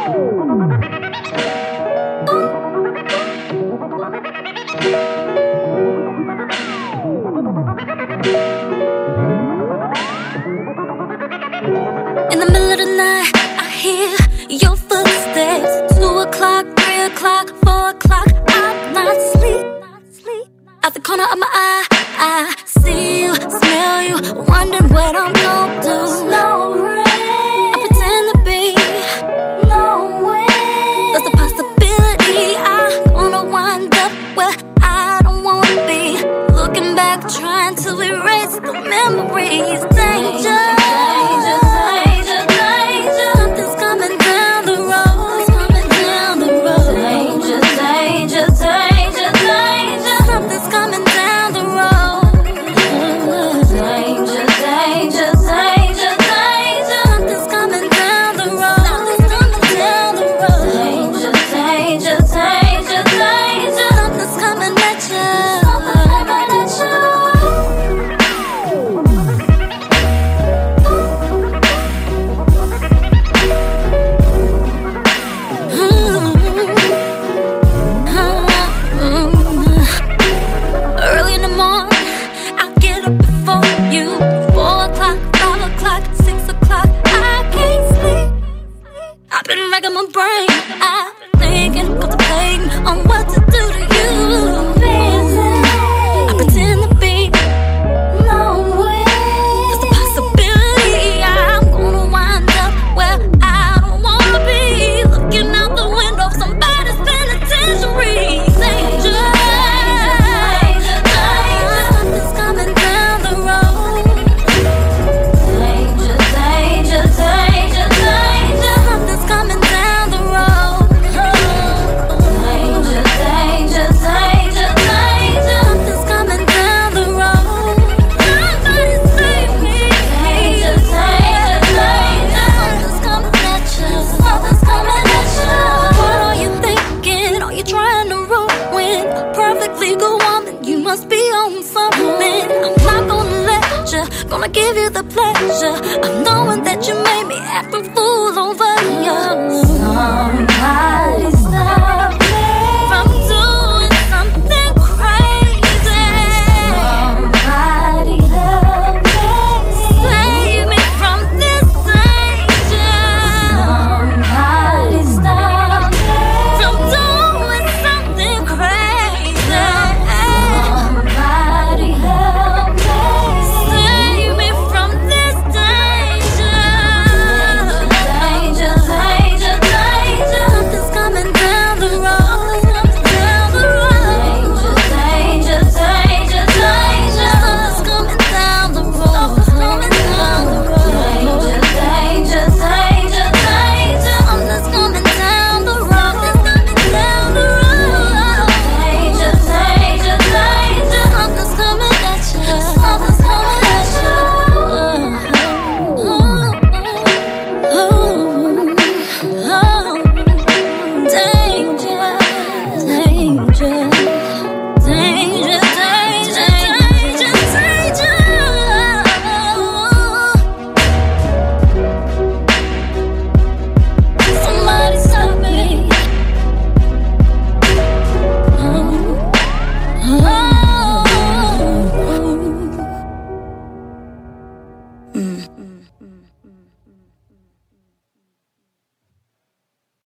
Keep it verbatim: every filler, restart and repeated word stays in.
In the middle of the night, I hear your footsteps. Two o'clock, three o'clock, four o'clock. I'm not asleep. At the corner of my eye, I see you, smell you, wondering what I'm gonna do. No rain, I pretend to be. No way, there's a possibility I'm gonna wind up where I don't wanna be. Looking back, trying to erase the memories. Danger. I've been racking my brain, I'm thinking, contemplating on what to do to you.